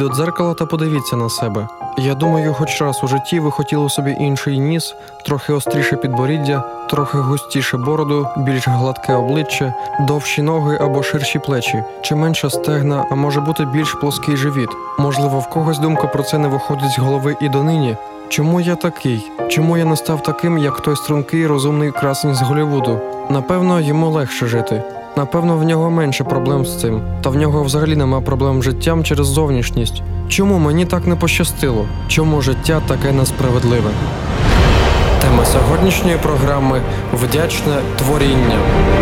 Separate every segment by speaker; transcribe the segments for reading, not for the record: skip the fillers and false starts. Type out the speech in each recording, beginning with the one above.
Speaker 1: до дзеркала та подивіться на себе. Я думаю, хоч раз у житті ви хотіли собі інший ніс, трохи остріше підборіддя, трохи густіше бороду, більш гладке обличчя, довші ноги або ширші плечі, чи менше стегна, а може бути більш плоский живіт. Можливо, в когось думка про це не виходить з голови і донині. Чому я такий? Чому я не став таким, як той стрункий, розумний красень з Голлівуду? Напевно, йому легше жити. Напевно, в нього менше проблем з цим. Та в нього взагалі нема проблем з життям через зовнішність. Чому мені так не пощастило? Чому життя таке несправедливе? Тема сьогоднішньої програми – вдячне творіння.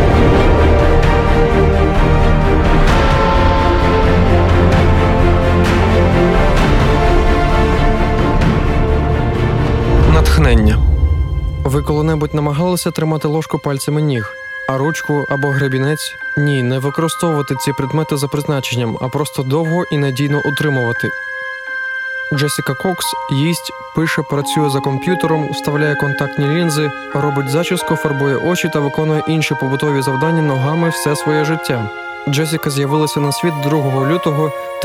Speaker 1: Натхнення. Ви коли-небудь намагалися тримати ложку пальцями ніг? А ручку або гребінець? Ні, не використовувати ці предмети за призначенням, а просто довго і надійно утримувати. Джесіка Кокс їсть, пише, працює за комп'ютером, вставляє контактні лінзи, робить зачіску, фарбує очі та виконує інші побутові завдання ногами все своє життя. Джесіка з'явилася на світ 2 лютого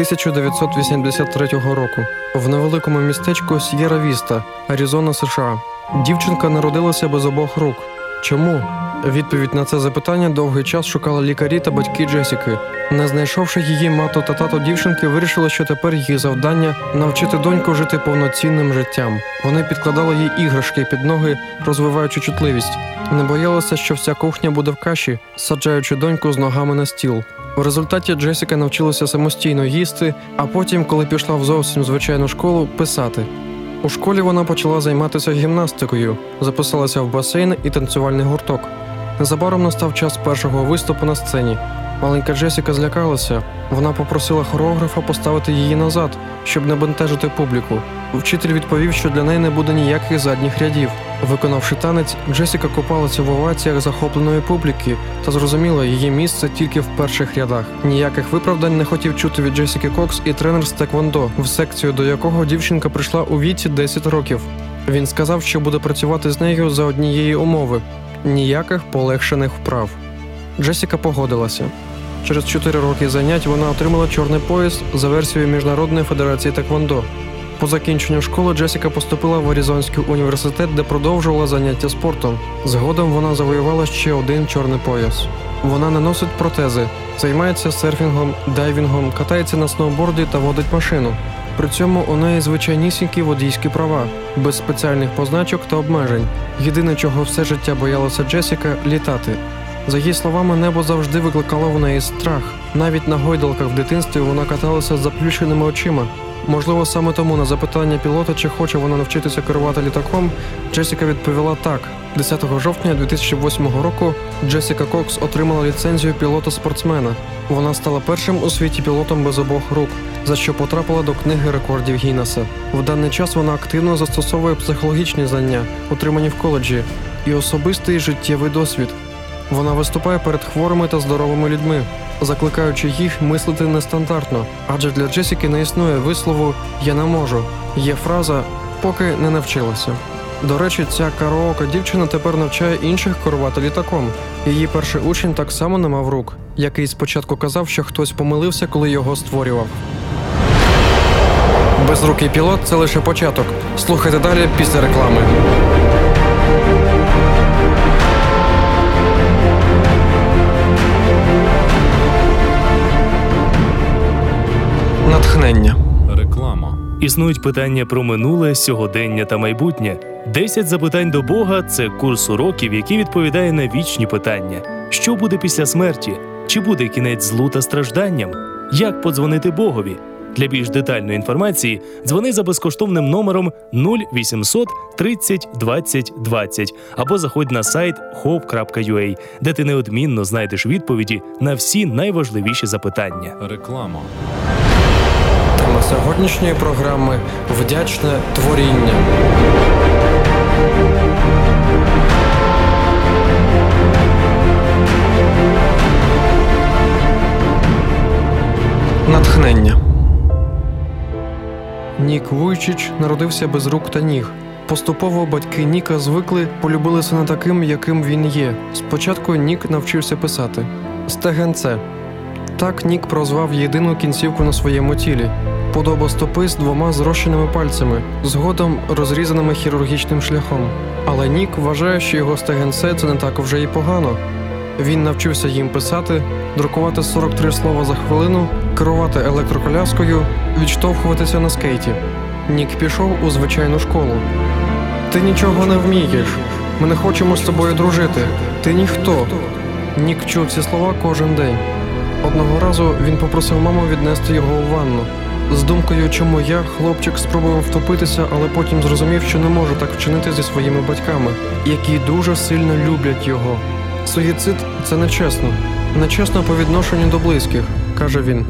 Speaker 1: 1983 року в невеликому містечку С'єра-Віста, Аризона, США. Дівчинка народилася без обох рук. Чому? Відповідь на це запитання довгий час шукали лікарі та батьки Джесіки. Не знайшовши її, мати та тато дівчинки вирішили, що тепер її завдання – навчити доньку жити повноцінним життям. Вони підкладали їй іграшки під ноги, розвиваючи чутливість. Не боялися, що вся кухня буде в каші, саджаючи доньку з ногами на стіл. В результаті Джесіка навчилася самостійно їсти, а потім, коли пішла в зовсім звичайну школу, писати. У школі вона почала займатися гімнастикою, записалася в басейн і танцювальний гурток. Незабаром настав час першого виступу на сцені. Маленька Джесіка злякалася. Вона попросила хореографа поставити її назад, щоб не бентежити публіку. Вчитель відповів, що для неї не буде ніяких задніх рядів. Виконавши танець, Джесіка купалася в оваціях захопленої публіки та зрозуміла, її місце тільки в перших рядах. Ніяких виправдань не хотів чути від Джесіки Кокс і тренер з теквондо, в секцію до якого дівчинка прийшла у віці 10 років. Він сказав, що буде працювати з нею за однієї умови – ніяких полегшених вправ. Джесіка погодилася. Через 4 роки занять вона отримала чорний пояс за версією Міжнародної федерації теквондо. По закінченню школи Джесіка поступила в Аризонський університет, де продовжувала заняття спортом. Згодом вона завоювала ще один чорний пояс. Вона не носить протези, займається серфінгом, дайвінгом, катається на сноуборді та водить машину. При цьому у неї звичайнісінькі водійські права, без спеціальних позначок та обмежень. Єдине, чого все життя боялася Джесіка – літати. За її словами, небо завжди викликало в неї страх. Навіть на гойдалках в дитинстві вона каталася з заплющеними очима. Можливо, саме тому на запитання пілота, чи хоче вона навчитися керувати літаком, Джесіка відповіла так. 10 жовтня 2008 року Джесіка Кокс отримала ліцензію пілота-спортсмена. Вона стала першим у світі пілотом без обох рук, за що потрапила до книги рекордів Гіннеса. В даний час вона активно застосовує психологічні знання, отримані в коледжі, і особистий життєвий досвід. Вона виступає перед хворими та здоровими людьми, закликаючи їх мислити нестандартно, адже для Джесіки не існує вислову «я не можу». Є фраза «поки не навчилася». До речі, ця караока дівчина тепер навчає інших керувати літаком. Її перший учень так само не мав рук, який спочатку казав, що хтось помилився, коли його створював. Безрукий пілот – це лише початок. Слухайте далі після реклами. Натхнення.
Speaker 2: Реклама. Існують питання про минуле, сьогодення та майбутнє. 10 запитань до Бога – це курс уроків, який відповідає на вічні питання. Що буде після смерті? Чи буде кінець злу та стражданням? Як подзвонити Богові? Для більш детальної інформації дзвони за безкоштовним номером 0800 30 20 20 або заходь на сайт hope.ua, де ти неодмінно знайдеш відповіді на всі найважливіші запитання. Реклама.
Speaker 1: Тема сьогоднішньої програми – вдячне творіння. Натхнення. Нік Вуйчич народився без рук та ніг. Поступово батьки Ніка звикли, полюбили сина таким, яким він є. Спочатку Нік навчився писати. Стегенце. Так Нік прозвав єдину кінцівку на своєму тілі. подобостопи з 2 зрощеними пальцями, згодом розрізаними хірургічним шляхом. Але Нік вважає, що його стегенце – це не так вже і погано. Він навчився їм писати, друкувати 43 слова за хвилину, керувати електроколяскою, відштовхуватися на скейті. Нік пішов у звичайну школу. «Ти нічого не вмієш. Ми не хочемо з тобою дружити. Ти ніхто». Нік чув ці слова кожен день. Одного разу він попросив маму віднести його у ванну. З думкою, чому я, хлопчик, спробував втопитися, але потім зрозумів, що не може так вчинити зі своїми батьками, які дуже сильно люблять його. «Суїцид – це нечесно. Нечесно по відношенню до близьких», – каже він.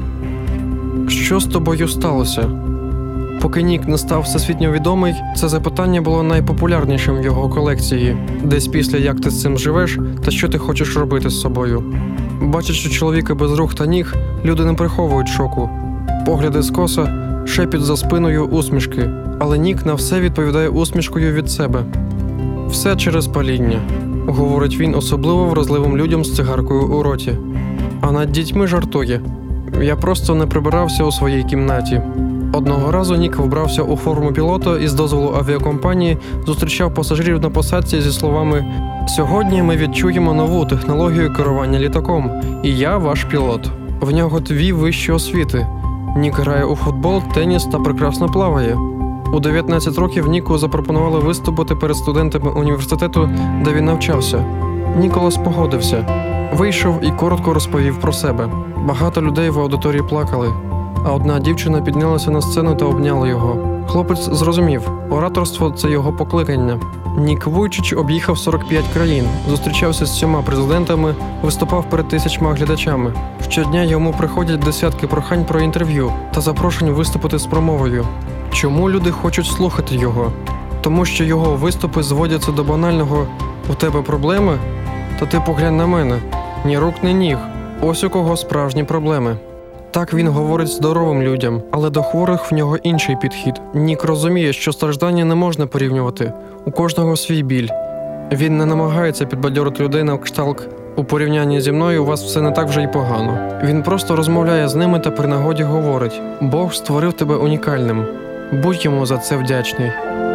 Speaker 1: «Що з тобою сталося?» Поки Нік не став всесвітньо відомий, це запитання було найпопулярнішим в його колекції. Десь після «Як ти з цим живеш» та «Що ти хочеш робити з собою?». Бачачи чоловіка без рук та ніг, люди не приховують шоку. Погляди скоса, шепіт за спиною, усмішки. Але Нік на все відповідає усмішкою від себе. «Все через паління», – говорить він особливо вразливим людям з цигаркою у роті. А над дітьми жартує. «Я просто не прибирався у своїй кімнаті». Одного разу Нік вбрався у форму пілота і з дозволу авіакомпанії зустрічав пасажирів на посадці зі словами «Сьогодні ми відчуємо нову технологію керування літаком, і я ваш пілот». В нього 2 вищі освіти. Нік грає у футбол, теніс та прекрасно плаває. У 19 років Ніку запропонували виступити перед студентами університету, де він навчався. Ніколас погодився. Вийшов і коротко розповів про себе. Багато людей в аудиторії плакали. А одна дівчина піднялася на сцену та обняла його. Хлопець зрозумів, ораторство – це його покликання. Нік Вуйчич об'їхав 45 країн, зустрічався з 7 президентами, виступав перед 1000 глядачами. Щодня йому приходять десятки прохань про інтерв'ю та запрошень виступити з промовою. Чому люди хочуть слухати його? Тому що його виступи зводяться до банального «У тебе проблеми? Та ти поглянь на мене. Ні рук, ні ніг. Ось у кого справжні проблеми». Так він говорить здоровим людям, але до хворих в нього інший підхід. Нік розуміє, що страждання не можна порівнювати. У кожного свій біль. Він не намагається підбадьорити людей на кшталт «У порівнянні зі мною у вас все не так вже й погано». Він просто розмовляє з ними та при нагоді говорить «Бог створив тебе унікальним. Будь йому за це вдячний».